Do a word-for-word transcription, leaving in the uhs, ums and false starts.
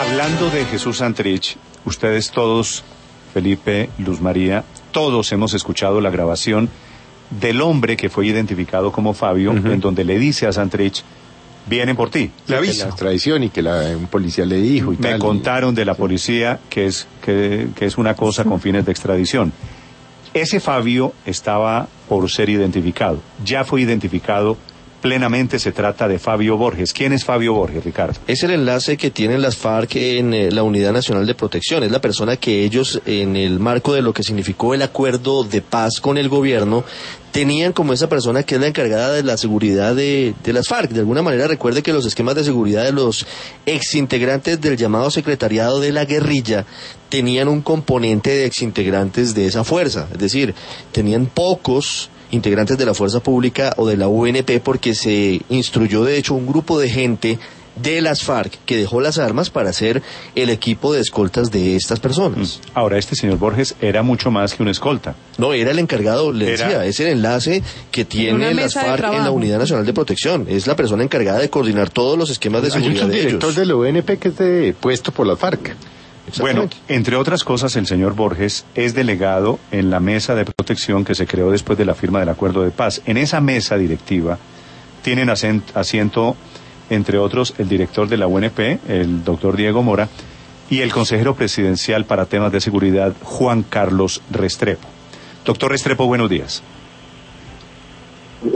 Hablando de Jesús Santrich, ustedes todos, Felipe, Luz María, todos hemos escuchado la grabación del hombre que fue identificado como Fabio, uh-huh. en donde le dice a Santrich, vienen por ti. Le avisa. La extradición y que la, un policía le dijo y Me tal. contaron de la policía que es, que, que es una cosa con fines de extradición. Ese Fabio estaba por ser identificado. Ya fue identificado plenamente, se trata de Fabio Borges. ¿Quién es Fabio Borges, Ricardo? Es el enlace que tienen las FARC en eh, la Unidad Nacional de Protección. Es la persona que ellos, en el marco de lo que significó el acuerdo de paz con el gobierno, tenían como esa persona que es la encargada de la seguridad de, de las FARC. De alguna manera, recuerde que los esquemas de seguridad de los exintegrantes del llamado Secretariado de la Guerrilla tenían un componente de exintegrantes de esa fuerza. Es decir, tenían pocos integrantes de la fuerza pública o de la U N P, porque se instruyó de hecho un grupo de gente de las FARC que dejó las armas para ser el equipo de escoltas de estas personas. Ahora, este señor Borges era mucho más que un escolta. No, era el encargado, le Era... decía, es el enlace que tiene las FARC en la Unidad Nacional de Protección. Es la persona encargada de coordinar todos los esquemas de seguridad de ellos. Hay un director de la U N P que es de, puesto por la FARC. Bueno, entre otras cosas, el señor Borges es delegado en la mesa de protección que se creó después de la firma del acuerdo de paz. En esa mesa directiva tienen asiento, entre otros, el director de la U N P, el doctor Diego Mora, y el consejero presidencial para temas de seguridad, Juan Carlos Restrepo. Doctor Restrepo, buenos días.